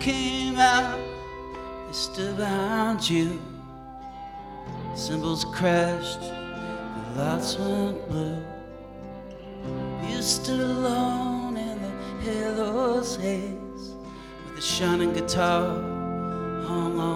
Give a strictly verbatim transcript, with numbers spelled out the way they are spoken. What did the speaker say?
came out, they stood behind you. Cymbals crashed, the lights went blue. You stood alone in the halo's haze, with a shining guitar hung